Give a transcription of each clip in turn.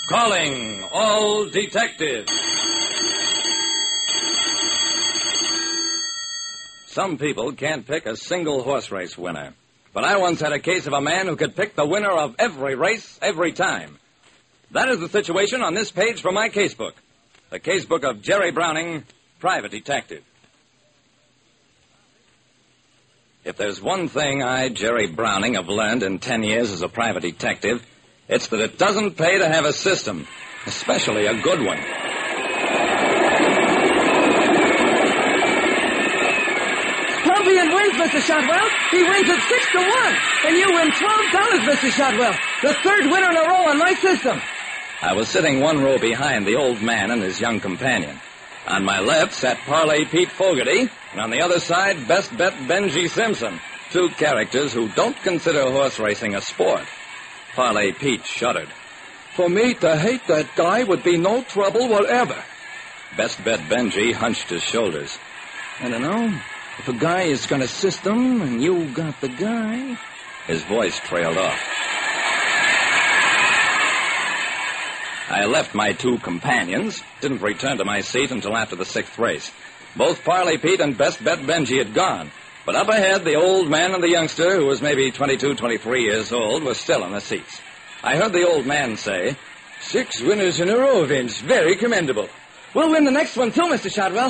Calling all detectives. Some people can't pick a single horse race winner. But I once had a case of a man who could pick the winner of every race, every time. That is the situation on this page from my casebook. The casebook of Jerry Browning, private detective. If there's one thing I, Jerry Browning, have learned in 10 years as a private detective, it's that it doesn't pay to have a system, especially a good one. Columbian wins, Mr. Shotwell. He wins at 6-1. And you win $12, Mr. Shotwell. The third winner in a row on my system. I was sitting one row behind the old man and his young companion. On my left sat Parley Pete Fogarty, and on the other side, Best Bet Benji Simpson, two characters who don't consider horse racing a sport. Parley Pete shuddered. For me to hate that guy would be no trouble whatever. Best Bet Benji hunched his shoulders. I don't know. If a guy is got a system and you got the guy... His voice trailed off. I left my two companions, didn't return to my seat until after the sixth race. Both Parley Pete and Best Bet Benji had gone. But up ahead, the old man and the youngster, who was maybe 22, 23 years old, were still in the seats. I heard the old man say, 6 winners in a row, Vince. Very commendable. We'll win the next one, too, Mr. Shotwell.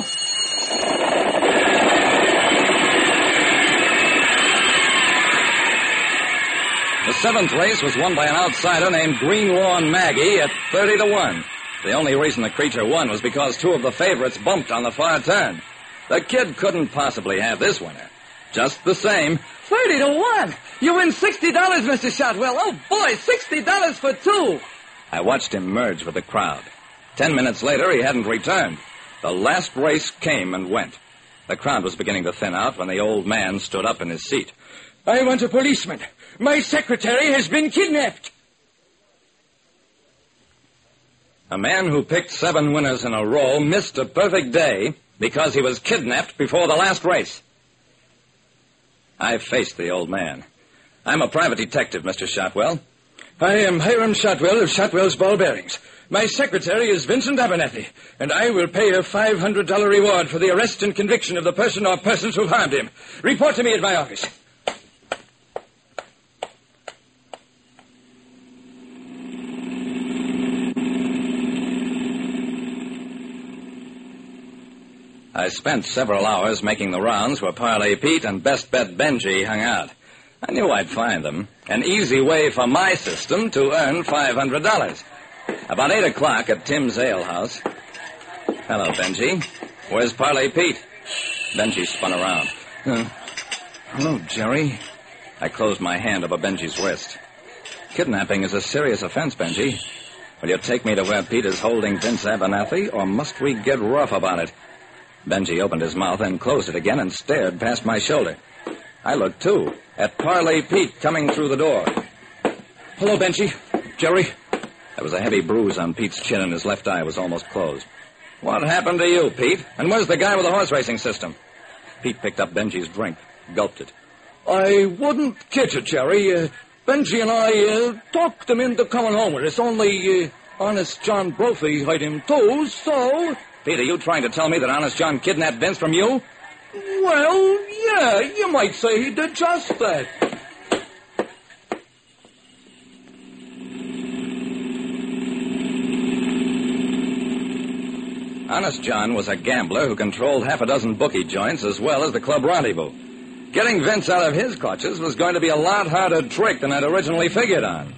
The seventh race was won by an outsider named Green Lawn Maggie at 30-1. The only reason the creature won was because two of the favorites bumped on the far turn. The kid couldn't possibly have this winner. Just the same. 30-1. You win $60, Mr. Shotwell. Oh, boy, $60 for two. I watched him merge with the crowd. 10 minutes later, he hadn't returned. The last race came and went. The crowd was beginning to thin out when the old man stood up in his seat. I want a policeman. My secretary has been kidnapped. A man who picked 7 winners in a row missed a perfect day because he was kidnapped before the last race. I faced the old man. I'm a private detective, Mr. Shotwell. I am Hiram Shotwell of Shotwell's Ball Bearings. My secretary is Vincent Abernathy, and I will pay a $500 reward for the arrest and conviction of the person or persons who harmed him. Report to me at my office. I spent several hours making the rounds where Parley Pete and Best Bet Benji hung out. I knew I'd find them. An easy way for my system to earn $500. About 8 o'clock at Tim's Ale House. Hello, Benji. Where's Parley Pete? Benji spun around. Hello, Jerry. I closed my hand over Benji's wrist. Kidnapping is a serious offense, Benji. Will you take me to where Pete is holding Vince Abernathy, or must we get rough about it? Benji opened his mouth and closed it again and stared past my shoulder. I looked, too, at Parley Pete coming through the door. Hello, Benji. Jerry. There was a heavy bruise on Pete's chin and his left eye was almost closed. What happened to you, Pete? And where's the guy with the horse racing system? Pete picked up Benji's drink, gulped it. I wouldn't catch it, Jerry. Benji and I talked him into coming home with us, only Honest John Brophy had him too, so... Pete, are you trying to tell me that Honest John kidnapped Vince from you? Well, yeah, you might say he did just that. Honest John was a gambler who controlled half a dozen bookie joints as well as the Club Rendezvous. Getting Vince out of his clutches was going to be a lot harder trick than I'd originally figured on.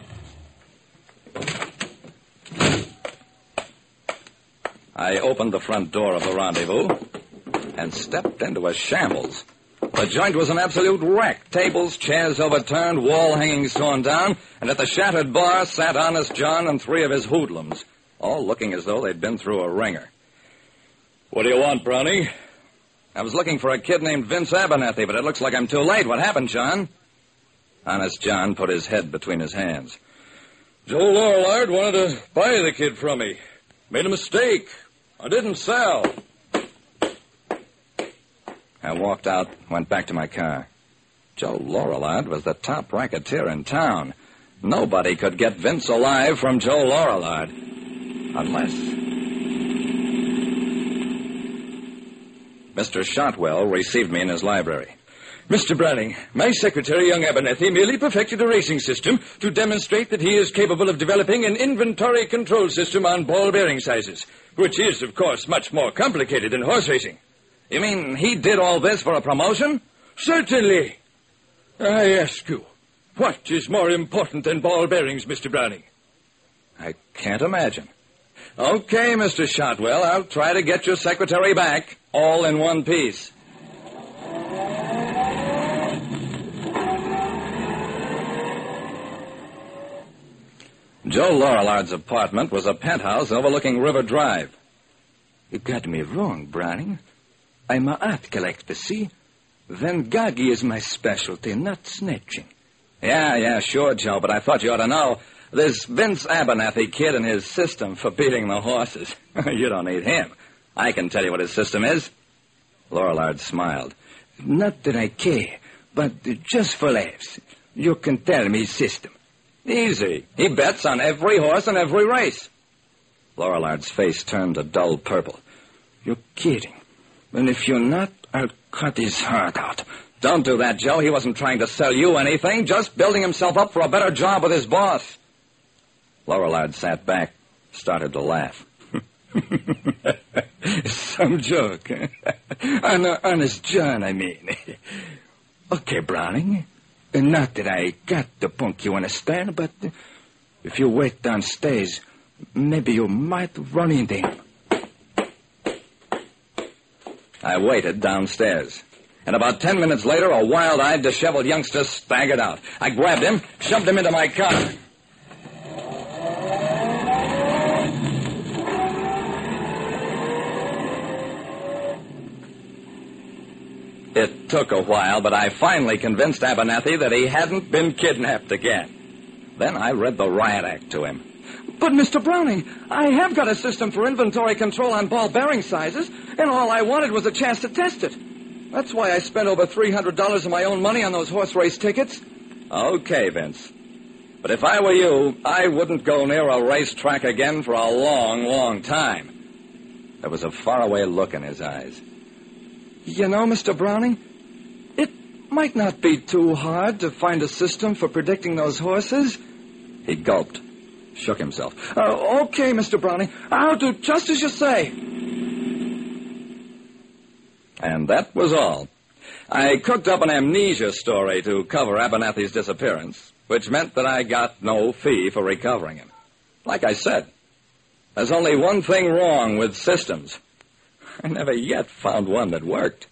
I opened the front door of the Rendezvous and stepped into a shambles. The joint was an absolute wreck. Tables, chairs overturned, wall hangings torn down, and at the shattered bar sat Honest John and 3 of his hoodlums, all looking as though they'd been through a ringer. What do you want, Brownie? I was looking for a kid named Vince Abernathy, but it looks like I'm too late. What happened, John? Honest John put his head between his hands. Joe Lorillard wanted to buy the kid from me. Made a mistake. I didn't sell. I walked out, went back to my car. Joe Lorillard was the top racketeer in town. Nobody could get Vince alive from Joe Lorillard. Unless... Mr. Shotwell received me in his library. Mr. Browning, my secretary, young Abernethy, merely perfected a racing system to demonstrate that he is capable of developing an inventory control system on ball bearing sizes, which is, of course, much more complicated than horse racing. You mean he did all this for a promotion? Certainly. I ask you, what is more important than ball bearings, Mr. Browning? I can't imagine. Okay, Mr. Shotwell, I'll try to get your secretary back, all in one piece. Joe Lorilard's apartment was a penthouse overlooking River Drive. You got me wrong, Browning. I'm a art collector, see? Van Gogh is my specialty, not snatching. Yeah, sure, Joe, but I thought you ought to know. This Vince Abernethy kid and his system for beating the horses. You don't need him. I can tell you what his system is. Lorillard smiled. Not that I care, but just for laughs. You can tell me his system. Easy. He bets on every horse in every race. Lorillard's face turned a dull purple. You're kidding. And if you're not, I'll cut his heart out. Don't do that, Joe. He wasn't trying to sell you anything, just building himself up for a better job with his boss. Lorillard sat back, started to laugh. Some joke. Honest John, I mean. Okay, Browning. Not that I got the punk, you understand, but if you wait downstairs, maybe you might run into him. I waited downstairs. And about 10 minutes later, a wild-eyed, disheveled youngster staggered out. I grabbed him, shoved him into my car. It took a while, but I finally convinced Abernethy that he hadn't been kidnapped again. Then I read the riot act to him. But, Mr. Browning, I have got a system for inventory control on ball bearing sizes, and all I wanted was a chance to test it. That's why I spent over $300 of my own money on those horse race tickets. Okay, Vince. But if I were you, I wouldn't go near a racetrack again for a long, long time. There was a faraway look in his eyes. You know, Mr. Browning, it might not be too hard to find a system for predicting those horses. He gulped, shook himself. Okay, Mr. Browning, I'll do just as you say. And that was all. I cooked up an amnesia story to cover Abernethy's disappearance, which meant that I got no fee for recovering him. Like I said, there's only one thing wrong with systems. I never yet found one that worked.